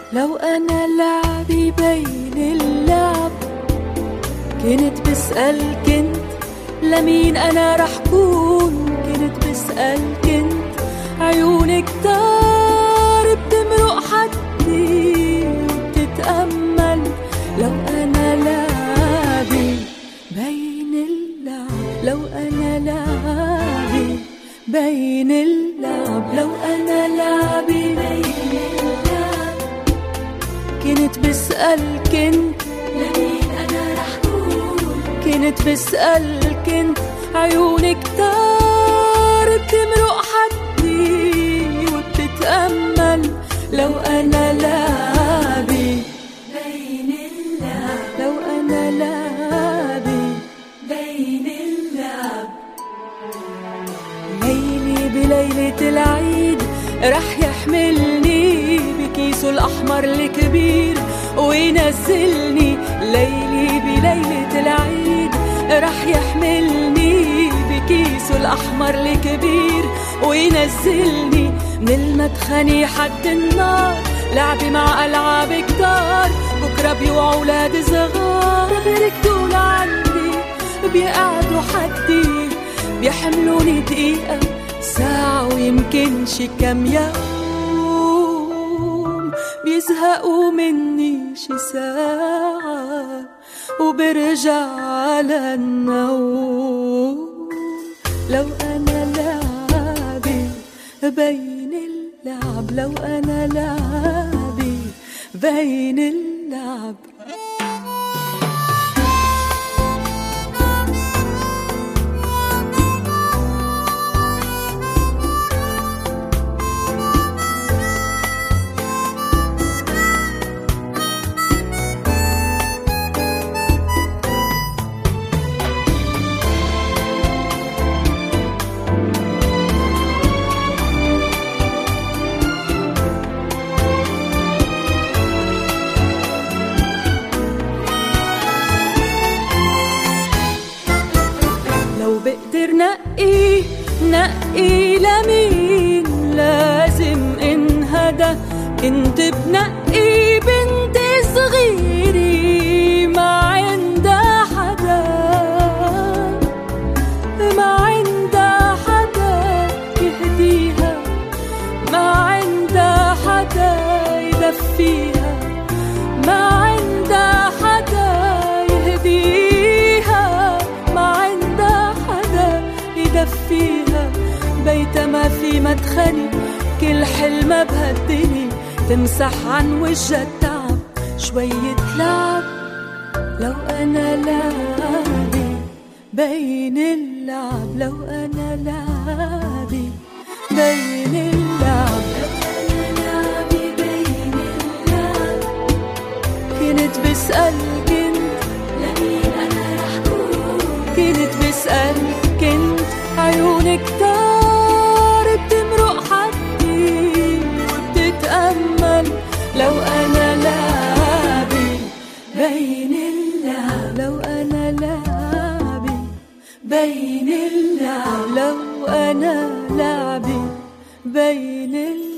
لو أنا لعبي بين اللعب، كنت بسأل كنت لمين أنا رح كون. كنت بسأل كنت عيونك كتار بتمرق حدي وبتتأمل. لو أنا لعبي بين اللعب، لو أنا لعبي بين اللعب، لو أنا لعبي بين اللعب، كنت بسأل كنت لمين أنا رح كون. كنت بسأل كنت عيونك كتار بتمرق حدي وبتتأمل. لو أنا لعبي بين اللعب، لو أنا لعبي بين اللعب. ليلي بليلة العيد رح يحملني بكيسه الأحمر الكبير وينزلني. ليلي بليلة العيد رح يحملني بكيسه الأحمر الكبير وينزلني. من المدخني حد النار لعبي مع ألعاب كتار. بكرة بيوعوا أولاد صغار بيركضوا لعندي، بيقعدوا حدي، بيحملوني دقيقة ساعة ويمكن شي كم يوم. بيزهقوا مني شي ساعة وبرجع على النوم. لو أنا لعبي بين اللعب، لو أنا لعبي بين اللعب. بقدر نقي لمين لازم انهدى. كنت بنقي بنت صغيرة ما عندها حدا، ما عندها حدا يهديها، ما عندها حدا يدفيها، ما عندها حدا يهديها، ما عندها يدفيها. بيتا ما في مدخلي، كل حلمة بهالدني تمسح عن وجه التعب شوية لعب. لو أنا لعبي بين اللعب، لو أنا لعبي بين اللعب، لو أنا لعبي بين اللعب. كنت بسأل كنت لمين أنا رح كون. كنت بسأل كنت عيونك كتار بتمرق حدي وبتتأمل. لو أنا لعبي بين اللعب، لو أنا لعبي بين اللعب، لو أنا لعبي بين اللعب.